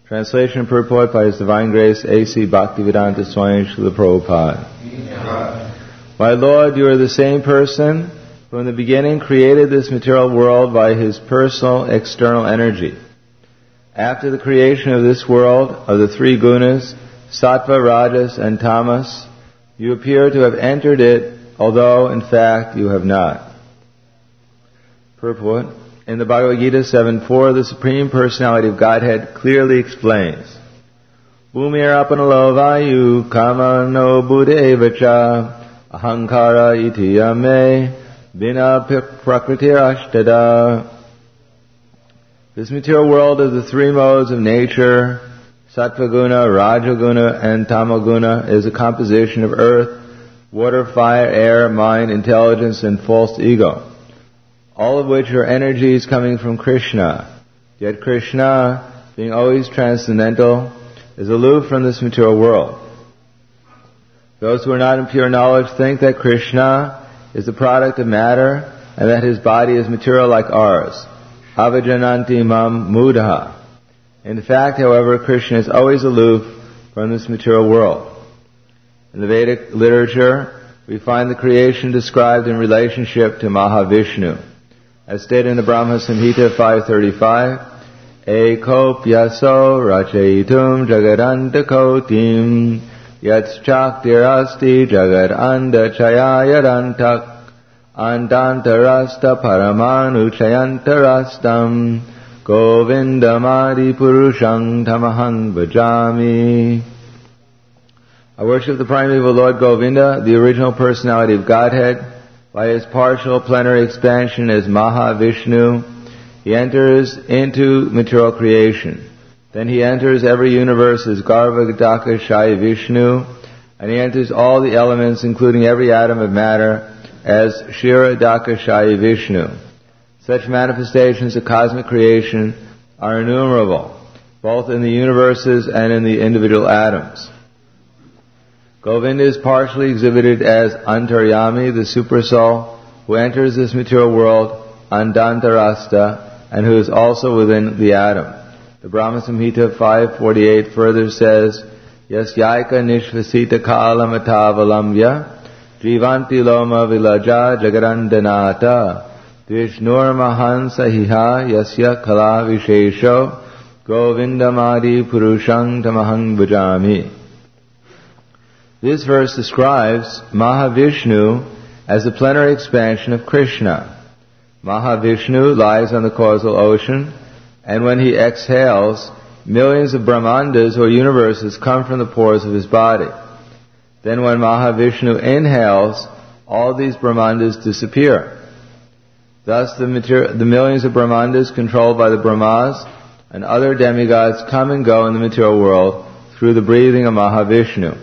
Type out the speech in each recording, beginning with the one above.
Translation and purport by His Divine Grace A.C. Bhaktivedanta Swami Srila Prabhupada. My Lord, you are the same person who in the beginning created this material world by His personal external energy. After the creation of this world of the three gunas, Sattva, Rajas, and Tamas, you appear to have entered it, although in fact you have not. Purport. In the Bhagavad Gita 7.4, the Supreme Personality of Godhead clearly explains, Bhumir apanalo vayu kamano buddhevacha ahankara iti yame bina prakritir ashtada. This material world of the three modes of nature, Sattvaguna, Rajaguna, and Tamaguna, is a composition of earth, water, fire, air, mind, intelligence, and false ego, all of which are energies coming from Krishna. Yet Krishna, being always transcendental, is aloof from this material world. Those who are not in pure knowledge think that Krishna is the product of matter and that His body is material like ours. Avajananti mam mudha. In fact, however, Krishna is always aloof from this material world. In the Vedic literature, we find the creation described in relationship to Mahavishnu. As stated in the Brahma Samhita 535, Ekopyaso rachaitum jagadantakotim yatschaktirasti jagadandachayyadantak andantarasta paramanu chayantarastam govindamadi purushang tamahang bhajami. I worship the primeval Lord Govinda, the original personality of Godhead. By His partial plenary expansion as Mahavishnu, He enters into material creation. Then He enters every universe as Garvagdaka Shai Vishnu, and He enters all the elements, including every atom of matter, as Kshiradaka Shai Vishnu. Such manifestations of cosmic creation are innumerable, both in the universes and in the individual atoms. Govinda is partially exhibited as Antaryami, the Supersoul, who enters this material world, Andantarasta, and who is also within the atom. The Brahma Samhita 548 further says, Yasyaika nishvasita kalamatavalamya jivanti loma vilaja jagarandanata Vishnur mahansa hiha yasya kala vishesho govindamadi purushang tamahang bhajami. This verse describes Mahavishnu as the plenary expansion of Krishna. Mahavishnu lies on the causal ocean, and when he exhales, millions of Brahmandas or universes come from the pores of his body. Then when Mahavishnu inhales, all these Brahmandas disappear. Thus the millions of Brahmandas controlled by the Brahmas and other demigods come and go in the material world through the breathing of Mahavishnu.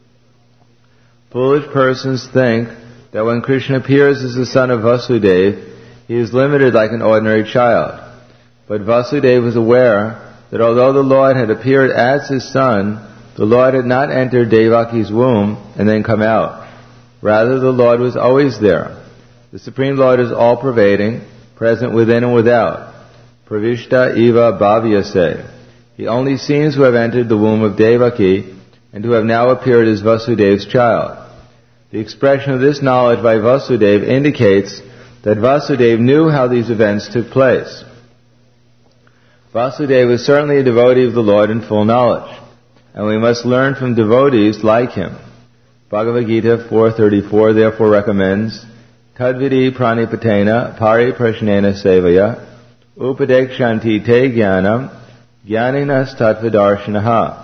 Foolish persons think that when Krishna appears as the son of Vasudeva, he is limited like an ordinary child. But Vasudeva was aware that although the Lord had appeared as his son, the Lord had not entered Devaki's womb and then come out. Rather, the Lord was always there. The Supreme Lord is all-pervading, present within and without. Pravishta eva bhavyase. He only seems to have entered the womb of Devaki and to have now appeared as Vasudeva's child. The expression of this knowledge by Vasudeva indicates that Vasudeva knew how these events took place. Vasudeva was certainly a devotee of the Lord in full knowledge, and we must learn from devotees like him. Bhagavad Gita 4.34 therefore recommends, Tadvidi pranipatena pari prashnena sevaya upadekshanti te jnanam jnaninas tattvadarshinaha.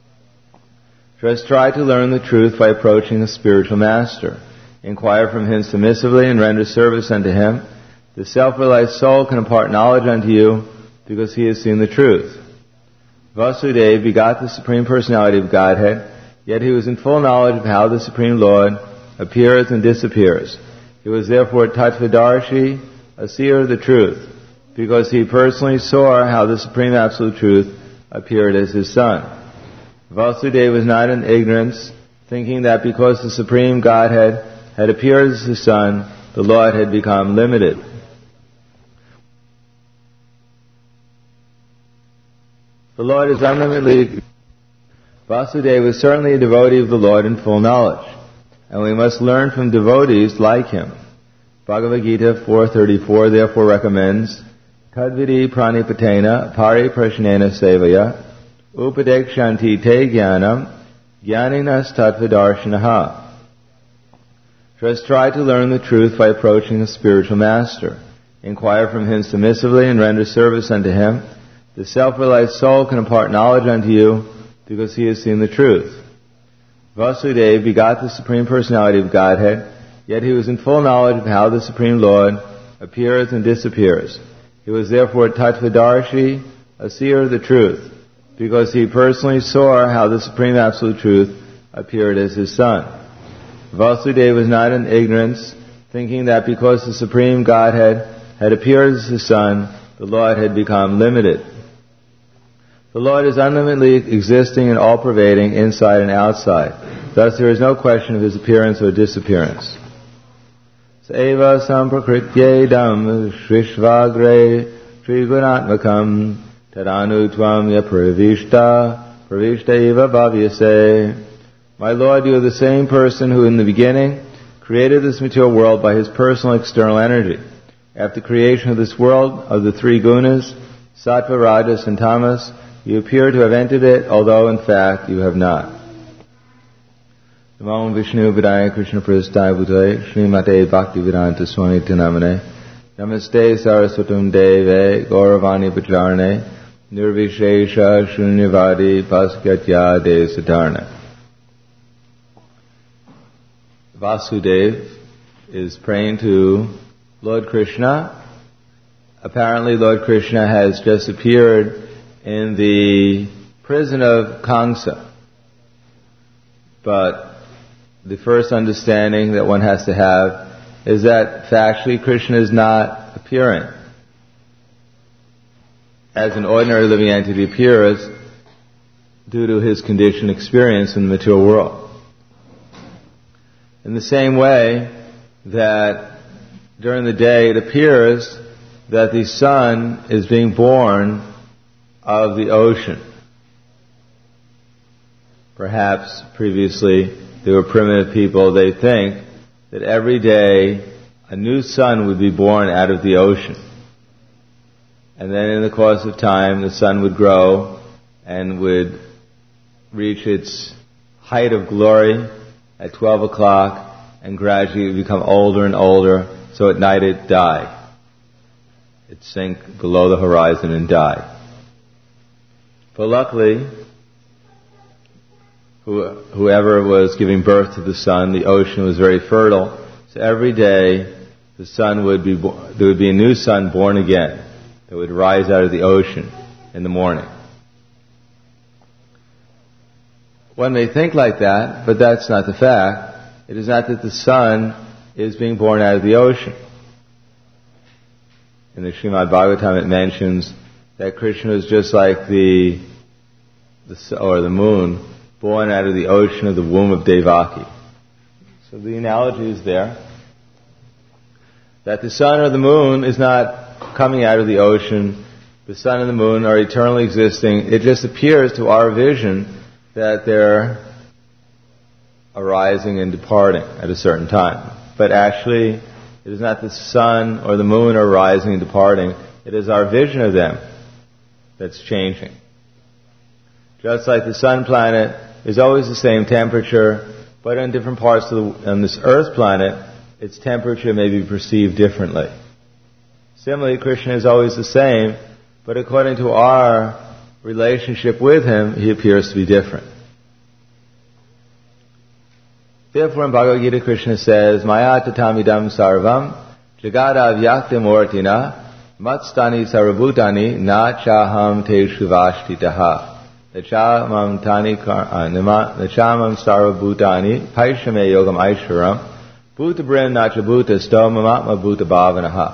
Just try to learn the truth by approaching a spiritual master. Inquire from him submissively and render service unto him. The self-realized soul can impart knowledge unto you because he has seen the truth. Vasudeva begot the Supreme Personality of Godhead, yet he was in full knowledge of how the Supreme Lord appears and disappears. He was therefore Tattvadarshi, a seer of the truth, because he personally saw how the Supreme Absolute Truth appeared as his son. Vasudeva was not in ignorance, thinking that because the Supreme Godhead had appeared as his son, the Lord had become limited. The Lord is unlimitedly. Vasudeva was certainly a devotee of the Lord in full knowledge, and we must learn from devotees like him. Bhagavad Gita 4.34 therefore recommends Kadvidi pranipatena pari prashnena sevaya upadekshanti te jnanam jnaninas tattvadarshanaha. Just try to learn the truth by approaching a spiritual master. Inquire from him submissively and render service unto him. The self-realized soul can impart knowledge unto you because he has seen the truth. Vasudeva begot the Supreme Personality of Godhead, yet he was in full knowledge of how the Supreme Lord appears and disappears. He was therefore Tattvadarshi, a seer of the truth, because he personally saw how the Supreme Absolute Truth appeared as his son. Vasudeva was not in ignorance, thinking that because the Supreme Godhead had appeared as his son, the Lord had become limited. The Lord is unlimitedly existing and all-pervading, inside and outside. Thus there is no question of his appearance or disappearance. Seva samprakrityedam shrishvagre trigunatmakam tadanu tvam ya pravishta eva bhavyase. My Lord, you are the same person who in the beginning created this material world by his personal external energy. After creation of this world, of the three gunas, sattva, rajas, and tamas, you appear to have entered it, although in fact you have not. Namo Vishnu Vidaya Krishna Prasthaya Bhutale Srimate Bhaktivedanta Swami Namane Namaste Saraswatam Deve Gauravani Pacharane Nirvishesha Shunyavadi Paskatya De Satarna. Vasudeva is praying to Lord Krishna. Apparently Lord Krishna has just appeared in the prison of Kamsa. But the first understanding that one has to have is that factually Krishna is not appearing as an ordinary living entity appears due to his conditioned experience in the material world. In the same way that during the day it appears that the sun is being born of the ocean. Perhaps previously they were primitive people, they think that every day a new sun would be born out of the ocean. And then in the course of time the sun would grow and would reach its height of glory at 12 o'clock and gradually it would become older and older, so at night it'd die. It'd sink below the horizon and die. But luckily, whoever was giving birth to the sun, the ocean was very fertile. So every day, the sun would be there would be a new sun born again that would rise out of the ocean in the morning. One may think like that, but that's not the fact. It is not that the sun is being born out of the ocean. In the Srimad Bhagavatam it mentions that Krishna is just like the moon born out of the ocean of the womb of Devaki. So the analogy is there that the sun or the moon is not coming out of the ocean. The sun and the moon are eternally existing. It just appears to our vision that they're arising and departing at a certain time. But actually, it is not the sun or the moon are rising and departing. It is our vision of them that's changing. Just like the sun planet is always the same temperature, but in different parts on this Earth planet, its temperature may be perceived differently. Similarly, Krishna is always the same, but according to our relationship with him, he appears to be different. Therefore in Bhagavad Gita, Krishna says, Maya tatamidam sarvam jagada vyaktimortina matstani sarvabhutani na chaham te shivashtitaha. Nachamam sarvabhutani paishame yogam aishwaram bhutabrim nachabhuta stomamatma bhuta bhavanaha.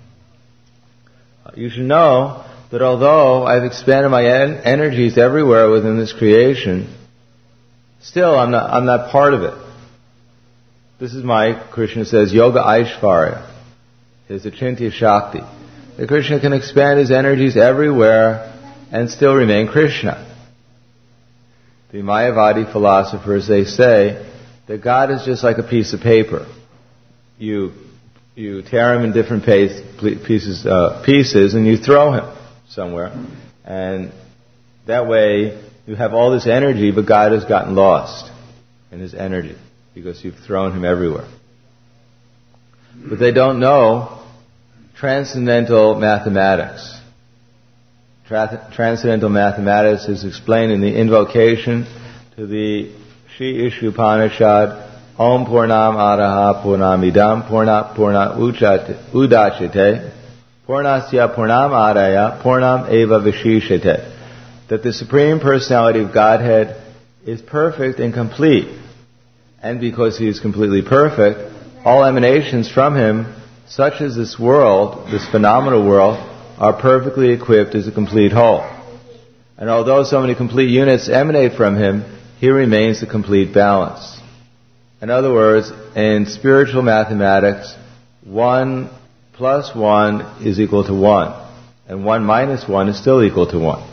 You should know that although I've expanded my energies everywhere within this creation, still I'm not part of it. This is Krishna says, Yoga Aishvarya, his Achintya Shakti. That Krishna can expand his energies everywhere, and still remain Krishna. The Mayavadi philosophers, they say that God is just like a piece of paper. You tear him in different pieces and you throw him somewhere. And that way you have all this energy, but God has gotten lost in his energy because you've thrown him everywhere. But they don't know transcendental mathematics. Transcendental mathematics is explained in the invocation to the Shri Ishupanishad, Om Purnam Araha Purnamidam Purnat Udachite Purnasya Purnam Araya Purnam Eva Vishishite. That the Supreme Personality of Godhead is perfect and complete. And because he is completely perfect, all emanations from him, such as this world, this phenomenal world, are perfectly equipped as a complete whole. And although so many complete units emanate from him, he remains the complete balance. In other words, in spiritual mathematics, 1 plus 1 is equal to 1, and 1 minus 1 is still equal to 1.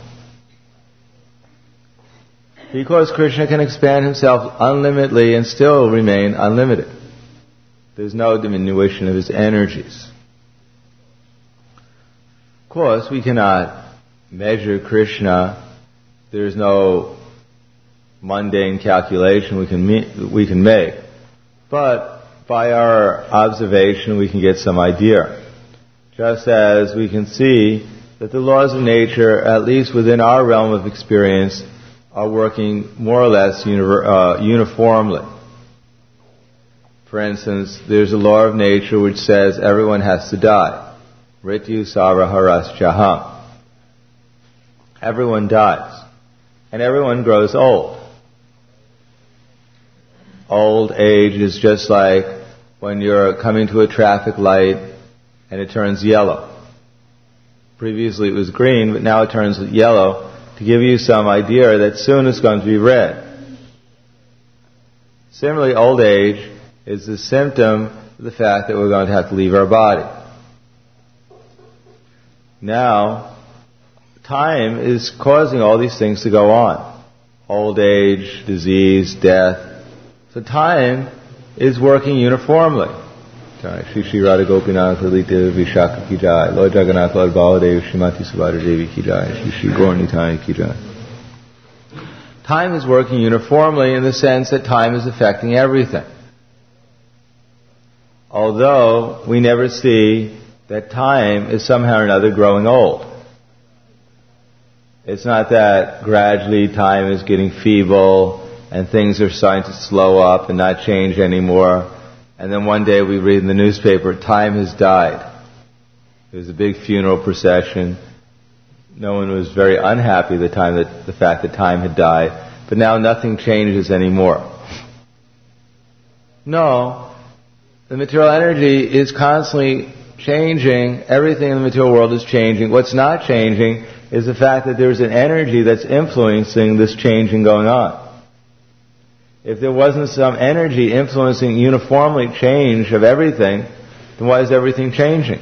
Because Krishna can expand himself unlimitedly and still remain unlimited. There's no diminution of his energies. Of course, we cannot measure Krishna. There's no mundane calculation we can make. But by our observation, we can get some idea. Just as we can see that the laws of nature, at least within our realm of experience, are working more or less uniformly. For instance, there's a law of nature which says everyone has to die. Rityu Sara Haraschaham. Everyone dies. And everyone grows old. Old age is just like when you're coming to a traffic light and it turns yellow. Previously it was green, but now it turns yellow to give you some idea that soon it's going to be red. Similarly, old age is the symptom of the fact that we're going to have to leave our body. Now, time is causing all these things to go on. Old age, disease, death. So time is working uniformly. Shri Shri Radha Gopinath Lalita Vishaka Ki Jai, Lord Jagannath, Lord Baladev, Srimati Subhadra Devi Ki Jai, Shri Shri Gaur Nitai Ki Jai. Time is working uniformly in the sense that time is affecting everything. Although we never see that time is somehow or another growing old. It's not that gradually time is getting feeble and things are starting to slow up and not change anymore. And then one day we read in the newspaper, time has died. There was a big funeral procession. No one was very unhappy the fact that time had died. But now nothing changes anymore. No. The material energy is constantly changing. Everything in the material world is changing. What's not changing is the fact that there's an energy that's influencing this changing going on. If there wasn't some energy influencing uniformly change of everything, then why is everything changing?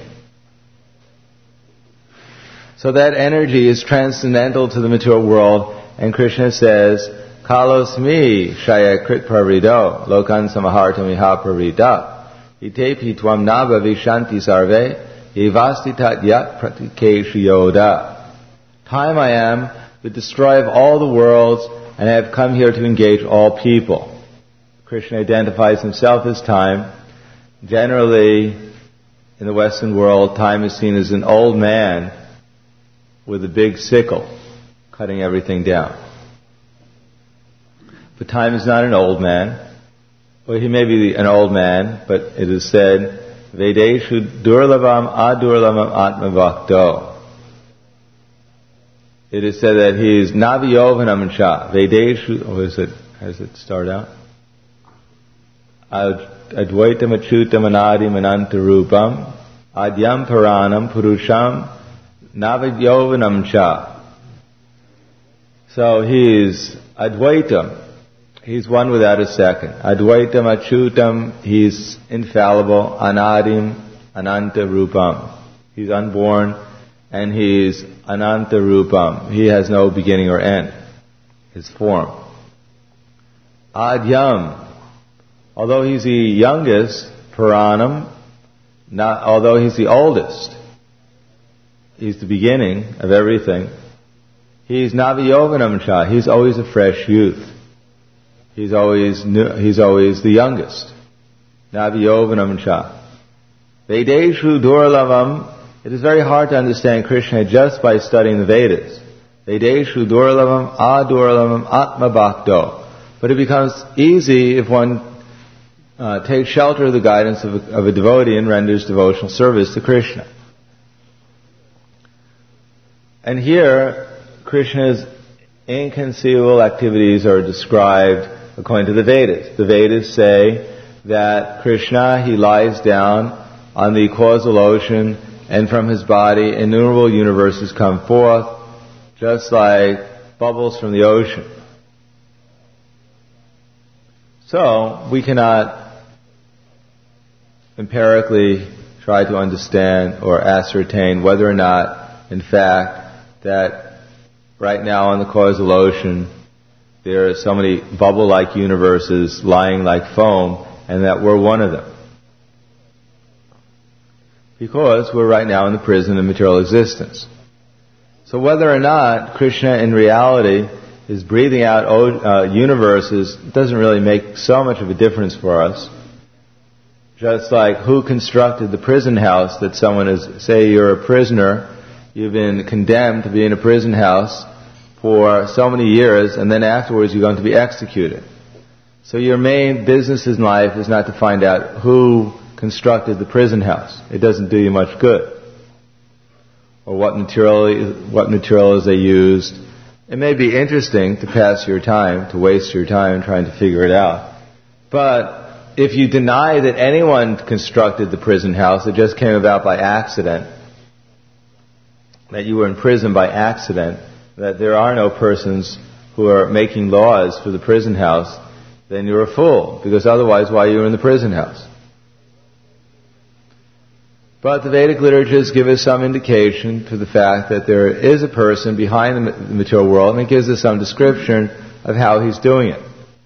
So that energy is transcendental to the material world, and Krishna says, Kalosmi shaya krit parido, lokan samahartam iha parida, itepi tvam nava vishanti sarve, evasti tat yat pratike shriyoda. Time I am, the destroyer of all the worlds, and I have come here to engage all people. Krishna identifies himself as time. Generally, in the Western world, time is seen as an old man with a big sickle cutting everything down. But time is not an old man. Well, he may be an old man, but it is said, Vedeshu durlavam adurlavam atmavakto. It is said that he is Naviyovanam Cha. Vedeshu, how does it start out? Advaitam achutam anadim anantarupam adyam paranam purusham Naviyovanam Cha. So he is Advaitam. He's one without a second. Advaitam achutam. He's infallible. Anadim anantarupam. He's unborn and he's Ananta Rupam. He has no beginning or end, his form. Adyam, although he's the youngest, Puranam, although he's the oldest, he's the beginning of everything. He's Navayovanam cha, he's always a fresh youth. He's always the youngest. Navayovanam cha. Vedeshu Durlavam, it is very hard to understand Krishna just by studying the Vedas. Vedeshu Durlavam Adurlavam Atma Bhakto. But it becomes easy if one takes shelter of the guidance of a devotee and renders devotional service to Krishna. And here, Krishna's inconceivable activities are described according to the Vedas. The Vedas say that Krishna, he lies down on the causal ocean, and from his body innumerable universes come forth, just like bubbles from the ocean. So, we cannot empirically try to understand or ascertain whether or not, in fact, that right now on the causal ocean there are so many bubble-like universes lying like foam, and that we're one of them. Because we're right now in the prison of material existence. So whether or not Krishna in reality is breathing out universes doesn't really make so much of a difference for us. Just like who constructed the prison house that someone is, say you're a prisoner, you've been condemned to be in a prison house for so many years, and then afterwards you're going to be executed. So your main business in life is not to find out who constructed the prison house. It doesn't do you much good. Or what materials they used. It may be interesting to pass your time, to waste your time trying to figure it out. But if you deny that anyone constructed the prison house, it just came about by accident, that you were in prison by accident, that there are no persons who are making laws for the prison house, then you're a fool, because otherwise why are you in the prison house? But the Vedic literatures give us some indication to the fact that there is a person behind the material world, and it gives us some description of how he's doing it.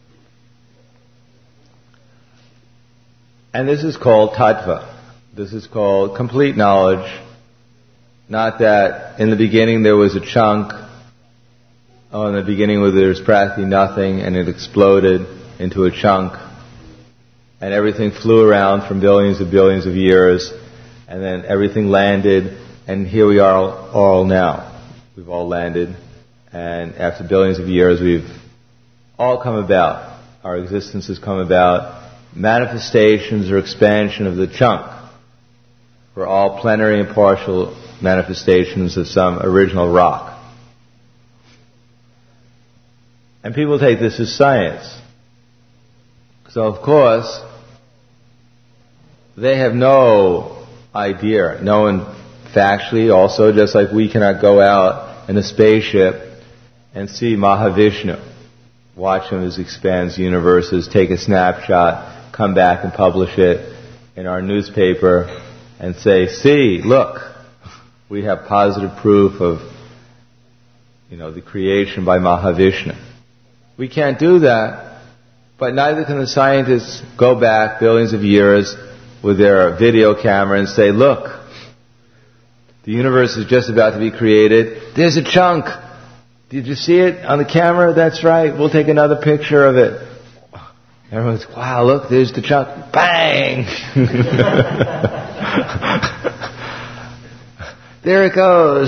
And this is called tattva. This is called complete knowledge. Not that in the beginning there was a chunk, in the beginning where there was practically nothing and it exploded into a chunk, and everything flew around for billions of years, and then everything landed, and here we are all now. We've all landed, and after billions of years we've all come about. Our existence has come about. Manifestations or expansion of the chunk. We're all plenary and partial manifestations of some original rock. And people take this as science. So of course, they have no idea. No one factually also, just like we cannot go out in a spaceship and see Mahavishnu, watch him as he expands universes, take a snapshot, come back and publish it in our newspaper and say, see, look, we have positive proof of, the creation by Mahavishnu. We can't do that, but neither can the scientists go back billions of years with their video camera and say, look, the universe is just about to be created. There's a chunk. Did you see it on the camera? That's right. We'll take another picture of it. Everyone's, wow, look, there's the chunk. Bang! There it goes.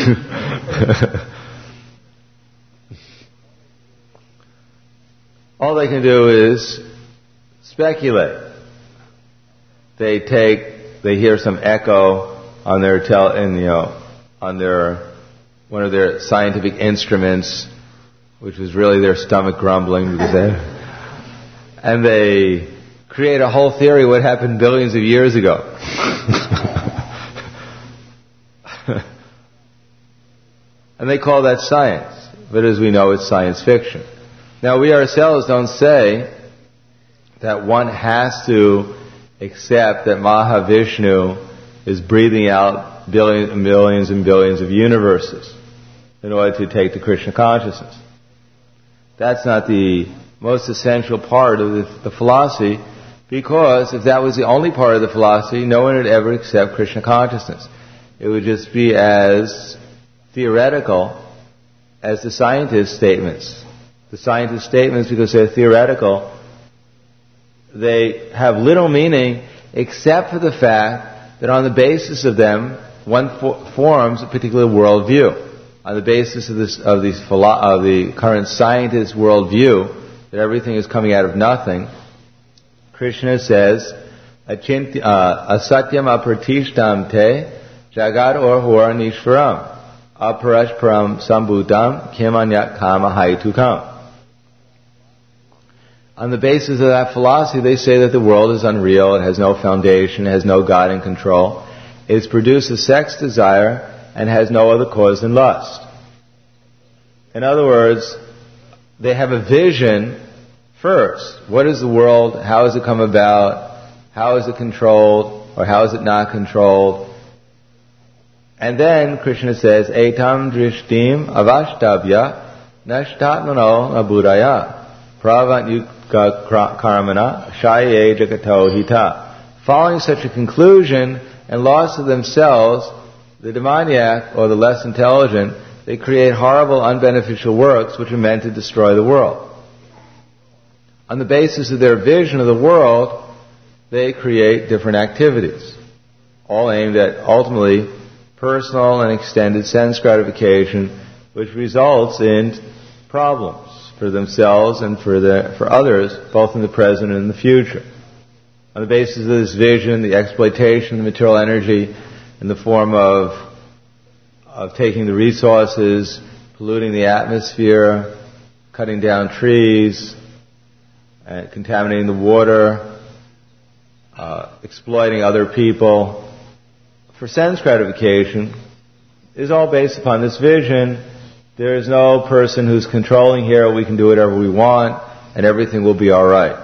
All they can do is speculate. They hear some echo on their one of their scientific instruments, which was really their stomach grumbling, and they create a whole theory of what happened billions of years ago. And they call that science. But as we know, it's science fiction. Now, we ourselves don't say that one has to accept that Mahavishnu is breathing out billions and billions and billions of universes in order to take to Krishna consciousness. That's not the most essential part of the philosophy, because if that was the only part of the philosophy, no one would ever accept Krishna consciousness. It would just be as theoretical as the scientist statements. The scientist statements, because they're theoretical, they have little meaning except for the fact that on the basis of them, one forms a particular worldview. On the basis of the current scientist worldview, that everything is coming out of nothing, Krishna says, asatyam apratishtam te jagat orhor nishvaram aparashparam sambhutam kimanyat kama haitukam. On the basis of that philosophy, they say that the world is unreal, it has no foundation, it has no God in control. It produces sex desire and has no other cause than lust. In other words, they have a vision first. What is the world? How has it come about? How is it controlled? Or how is it not controlled? And then Krishna says, Etam drishtim avashtabya nashtatmano abudaya pravat yukka karmana shaye jagato hita. Following such a conclusion and lost of themselves, the demoniac, or the less intelligent, they create horrible, unbeneficial works which are meant to destroy the world. On the basis of their vision of the world, they create different activities, all aimed at ultimately personal and extended sense gratification, which results in problems for themselves and for others, both in the present and in the future. On the basis of this vision, the exploitation of material energy in the form of taking the resources, polluting the atmosphere, cutting down trees, contaminating the water, exploiting other people for sense gratification, is all based upon this vision. There is no person who's controlling here. We can do whatever we want and everything will be all right.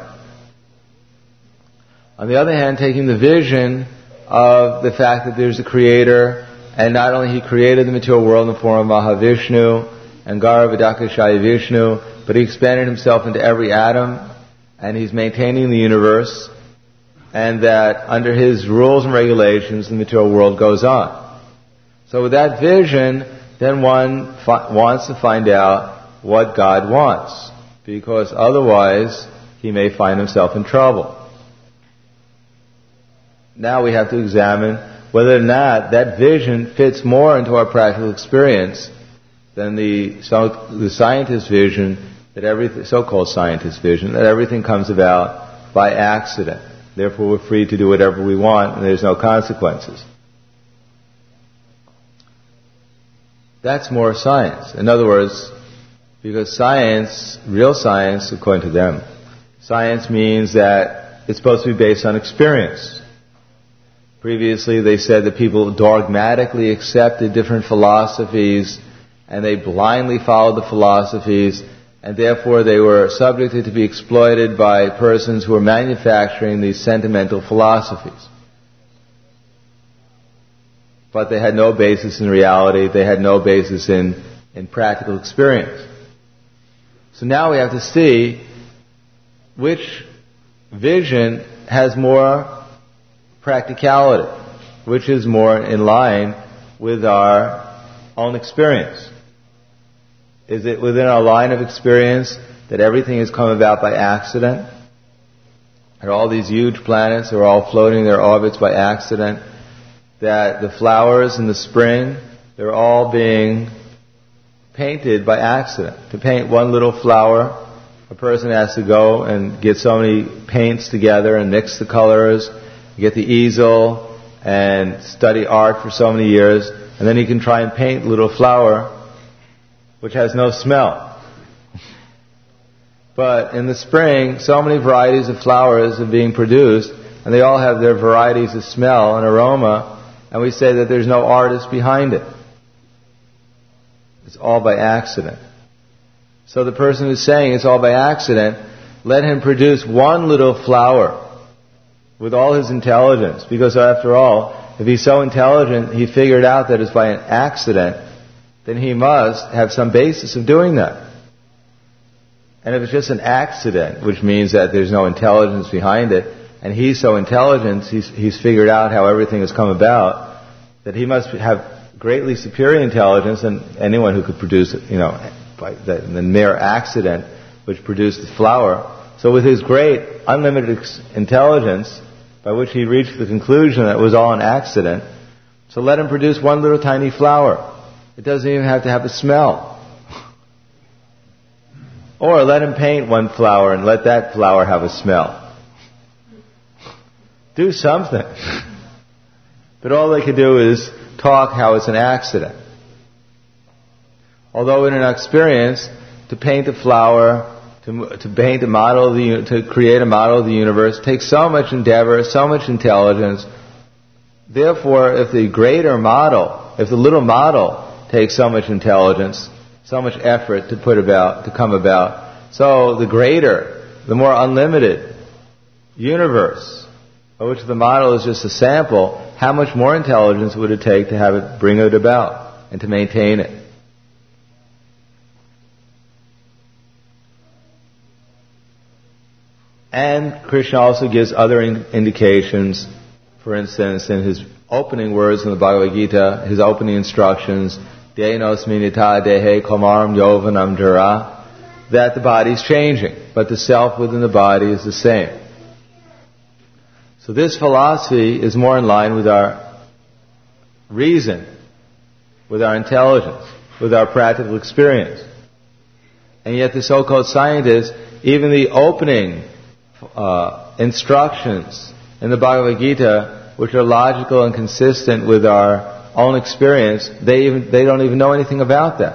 On the other hand, taking the vision of the fact that there's a creator, and not only he created the material world in the form of Mahavishnu and Garvadakashaya Vishnu, but he expanded himself into every atom, and he's maintaining the universe, and that under his rules and regulations the material world goes on. So with that vision, then one wants to find out what God wants, because otherwise he may find himself in trouble. Now we have to examine whether or not that vision fits more into our practical experience than the scientist vision, that everything, so-called scientist vision, that everything comes about by accident. Therefore we're free to do whatever we want and there's no consequences. That's more science. In other words, because science, real science, according to them, science means that it's supposed to be based on experience. Previously they said that people dogmatically accepted different philosophies and they blindly followed the philosophies, and therefore they were subjected to be exploited by persons who were manufacturing these sentimental philosophies. But they had no basis in reality, they had no basis in practical experience. So now we have to see which vision has more practicality, which is more in line with our own experience. Is it within our line of experience that everything has come about by accident? And all these huge planets are all floating their orbits by accident? That the flowers in the spring, they're all being painted by accident. To paint one little flower, a person has to go and get so many paints together and mix the colors, get the easel and study art for so many years, and then he can try and paint a little flower which has no smell. But in the spring, so many varieties of flowers are being produced, and they all have their varieties of smell and aroma, and we say that there's no artist behind it. It's all by accident. So the person who's saying it's all by accident, let him produce one little flower with all his intelligence, because after all, if he's so intelligent, he figured out that it's by an accident, then he must have some basis of doing that. And if it's just an accident, which means that there's no intelligence behind it, and he's so intelligent, he's figured out how everything has come about, that he must have greatly superior intelligence than anyone who could produce it, by the mere accident which produced the flower. So with his great, unlimited intelligence, by which he reached the conclusion that it was all an accident, so let him produce one little tiny flower. It doesn't even have to have a smell. Or let him paint one flower and let that flower have a smell. Do something. But all they could do is talk how it's an accident. Although in an experience, to paint a flower, to paint a model of to create a model of the universe takes so much endeavor, so much intelligence. Therefore, if the greater model, if the little model takes so much intelligence, so much effort to come about, so the greater, the more unlimited universe, of which the model is just a sample, how much more intelligence would it take to have it, bring it about, and to maintain it? And Krishna also gives other indications. For instance, in his opening words in the Bhagavad Gita, his opening instructions, Denosminita dehe komaram yovanam jara, that the body is changing, but the self within the body is the same. So this philosophy is more in line with our reason, with our intelligence, with our practical experience. And yet the so-called scientists, even the opening instructions in the Bhagavad Gita, which are logical and consistent with our own experience, they don't even know anything about that.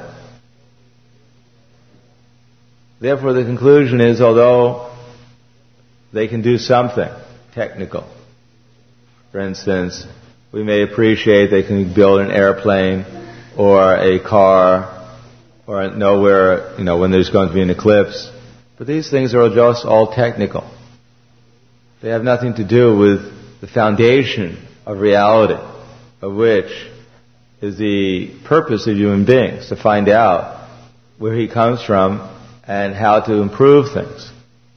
Therefore, the conclusion is, although they can do something technical, for instance, we may appreciate they can build an airplane or a car or know where, when there's going to be an eclipse, but these things are just all technical. They have nothing to do with the foundation of reality, of which is the purpose of human beings, to find out where he comes from and how to improve things.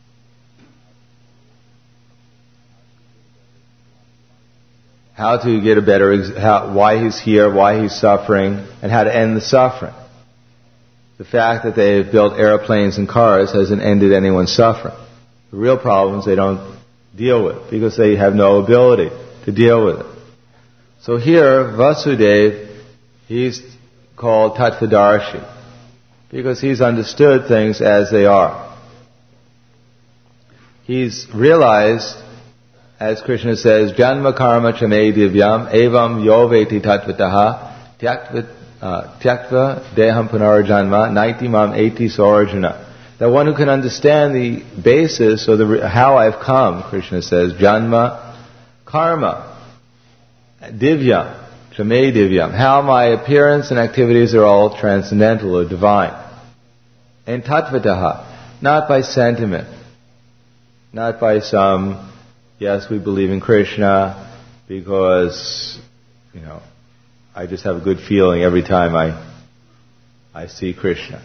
How to get a better, why he's here, why he's suffering, and how to end the suffering. The fact that they've built airplanes and cars hasn't ended anyone's suffering. The real problems they don't deal with because they have no ability to deal with it. So here, Vasudeva, he's called Tattvadarshi because he's understood things as they are. He's realized, as Krishna says, Janma karma chame divyam evam yoveti tattvataha tyaktva deham punarjanma naiti mam eti sorajana. That one who can understand the basis or how I've come, Krishna says, Janma, Karma, Divyam, Chame Divyam, how my appearance and activities are all transcendental or divine. And Tattvataha, not by sentiment, not by some, yes, we believe in Krishna because, I just have a good feeling every time I see Krishna.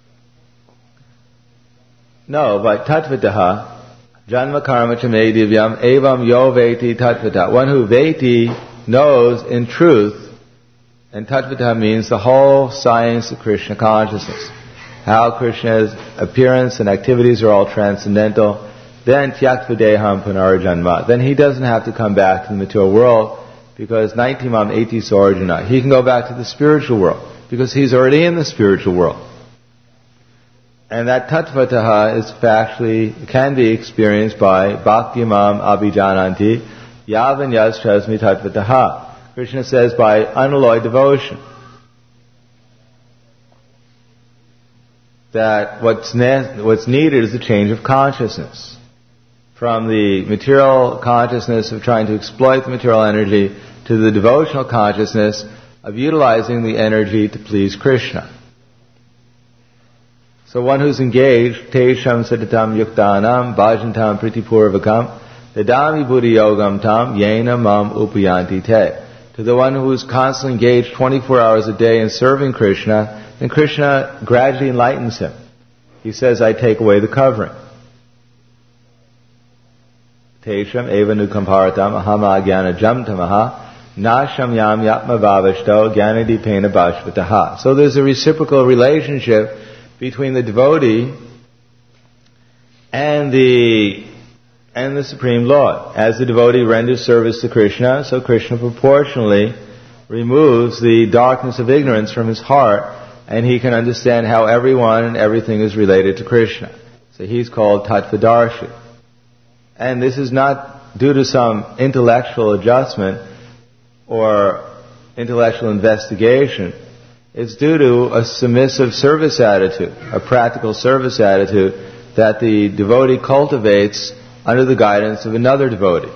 No, but tattvataha, janma karma chame divyam evam yo veti tattvata. One who veti knows in truth, and tattvata means the whole science of Krishna consciousness. How Krishna's appearance and activities are all transcendental. Then tyaktva deham punarjanma. Then he doesn't have to come back to the material world because naitimam eti sorajana. He can go back to the spiritual world because he's already in the spiritual world. And that tattvataha is can be experienced by bhakti mam abhijananti yavan yaschasmi tattvataha. Krishna says by unalloyed devotion. That what's needed is a change of consciousness. From the material consciousness of trying to exploit the material energy to the devotional consciousness of utilizing the energy to please Krishna. So one who's engaged, tesham satatam yuktanam bhajantam pritipurvakam dadami buddhi yogam tam yena mam upayanti te. to the one who is constantly engaged 24 hours a day in serving Krishna, then Krishna gradually enlightens him. He says, I take away the covering. Tesham eva nukamparatam ahama jnana jam tamaha nasham yam yatma vavashto jnanadipena bhashvataha. So there's a reciprocal relationship between the devotee and the Supreme Lord. As the devotee renders service to Krishna, so Krishna proportionally removes the darkness of ignorance from his heart, and he can understand how everyone and everything is related to Krishna. So he's called Tattvadarshi. And this is not due to some intellectual adjustment or intellectual investigation. It's due to a submissive service attitude, a practical service attitude that the devotee cultivates under the guidance of another devotee.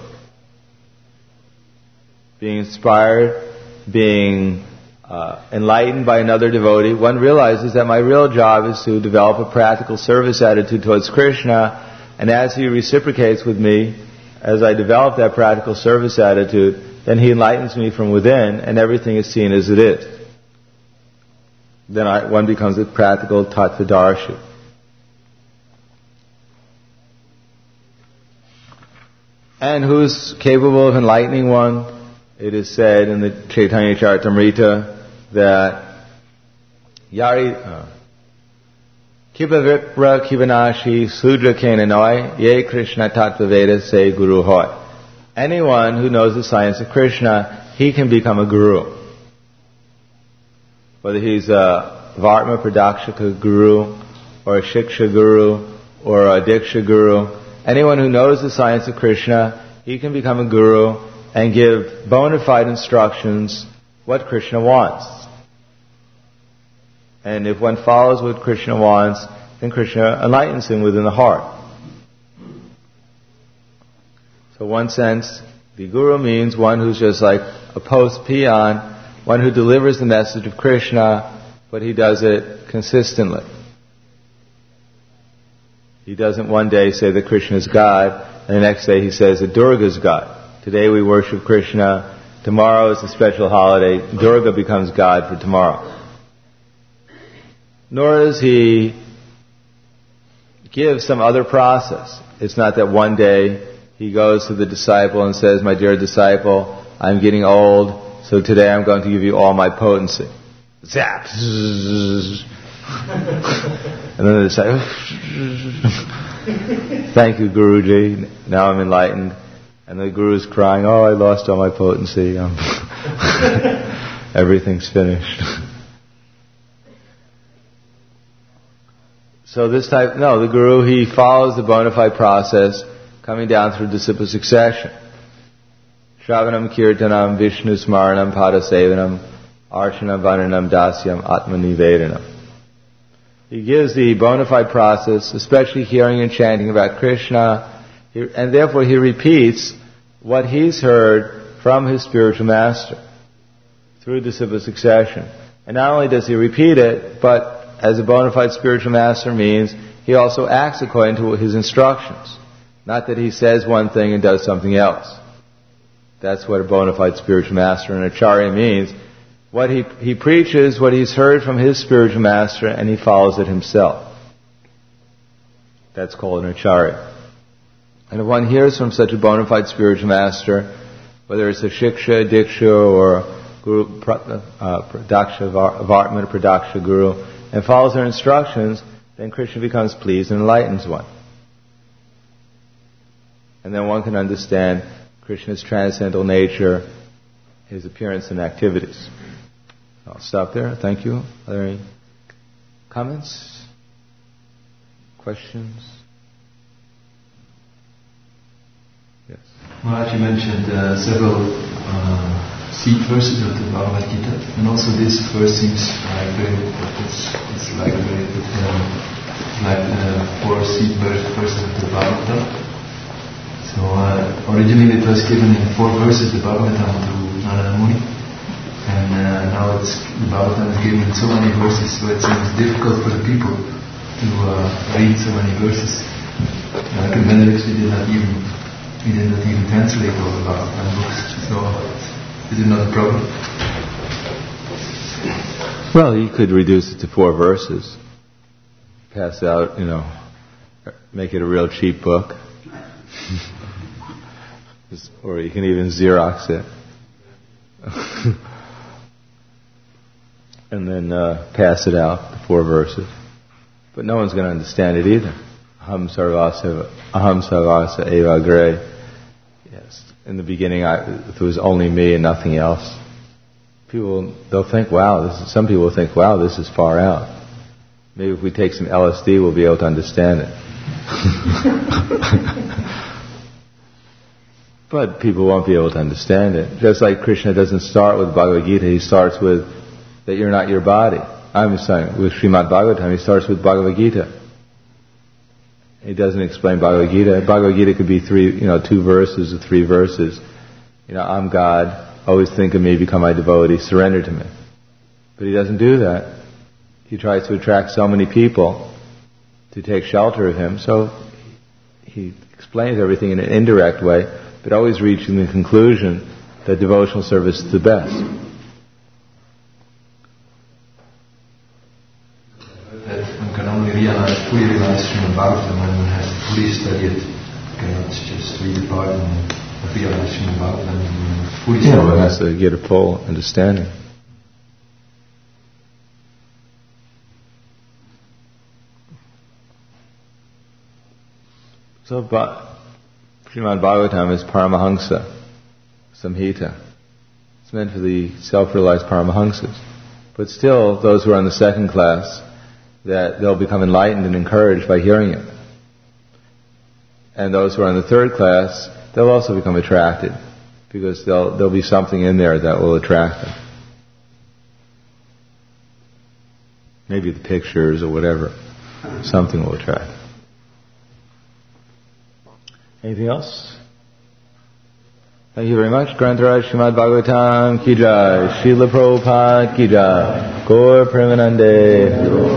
Being inspired, being enlightened by another devotee, one realizes that my real job is to develop a practical service attitude towards Krishna, and as he reciprocates with me, as I develop that practical service attitude, then he enlightens me from within, and everything is seen as it is. Then one becomes a practical Tattvadarshi. And who's capable of enlightening one? It is said in the Chaitanya Charitamrita that Yari Kibavipra Kivanashi Sudra Kenanoi Ye Krishna Tattva Veda Se Guru Hoy. Anyone who knows the science of Krishna, he can become a guru. Whether he's a Vartma Pradakshika Guru, or a Shiksha Guru, or a Diksha Guru, anyone who knows the science of Krishna, he can become a guru and give bona fide instructions what Krishna wants. And if one follows what Krishna wants, then Krishna enlightens him within the heart. So in one sense, the guru means one who's just like a post peon, one who delivers the message of Krishna, but he does it consistently. He doesn't one day say that Krishna is God, and the next day he says that Durga is God. Today we worship Krishna, tomorrow is a special holiday, Durga becomes God for tomorrow. Nor does he give some other process. It's not that one day he goes to the disciple and says, my dear disciple, I'm getting old, so today I'm going to give you all my potency. Zap! And then the disciple, thank you, Guruji, now I'm enlightened. And the Guru's crying, oh, I lost all my potency. Everything's finished. So the Guru, he follows the bona fide process coming down through disciple succession. Shravanam Kirtanam Vishnu Smaranam Padasevanam Archanam Vananam Dasyam Atmanivedanam. He gives the bona fide process, especially hearing and chanting about Krishna, and therefore he repeats what he's heard from his spiritual master through disciple succession. And not only does he repeat it, but as a bona fide spiritual master means he also acts according to his instructions. Not that he says one thing and does something else. That's what a bona fide spiritual master and acharya means. What he preaches, what he's heard from his spiritual master, and he follows it himself. That's called an acharya. And if one hears from such a bona fide spiritual master, whether it's a Shiksha, Diksha, or Guru, Pradaksha, Vartman, Pradaksha Guru, and follows their instructions, then Krishna becomes pleased and enlightens one. And then one can understand Krishna's transcendental nature, his appearance and activities. I'll stop there. Thank you. Are there any comments? Questions? Yes. Maharaj, you mentioned several seed verses of the Bhagavad Gita, and also this verse seems like it's like four seed verses of the Bhagavatam. So originally it was given in 4 verses, the Bhagavatam, to Narada Muni, and now the Bhagavatam is given in so many verses, so it seems difficult for the people to read so many verses. Like in Benelux, we did not even translate all the Bhagavatam books. So Is it not a problem? Well, you could reduce it to 4 verses. Pass out, make it a real cheap book. Or you can even Xerox it. And then pass it out, the 4 verses. But no one's going to understand it either. Aham sarvasa eva gre. Yes. In the beginning, if it was only me and nothing else, they'll think, some people will think, wow, this is far out. Maybe if we take some LSD, we'll be able to understand it. But people won't be able to understand it. Just like Krishna doesn't start with Bhagavad Gita, he starts with that you're not your body. I'm saying, with Srimad Bhagavatam, he starts with Bhagavad Gita. He doesn't explain Bhagavad Gita. Bhagavad Gita could be 2 verses or 3 verses. I'm God, always think of me, become my devotee, surrender to me. But he doesn't do that. He tries to attract so many people to take shelter of him, so he explains everything in an indirect way, but always reaching the conclusion that devotional service is the best. That one can only fully realize Srimad Bhagavatam when one has fully studied it. You cannot just read a part and realize Srimad Bhagavatam and fully study it. One has to get a full understanding. So Srimad Bhagavatam is Paramahansa Samhita. It's meant for the self-realized Paramahansas. But still, those who are in the second class, that they'll become enlightened and encouraged by hearing it. And those who are in the third class, they'll also become attracted, because there'll be something in there that will attract them. Maybe the pictures or whatever. Something will attract them. Anything else? Thank you very much. Grantaraj Srimad Bhagavatam Ki Jai. Srila Prabhupada Ki Jai. Gaur Premanande.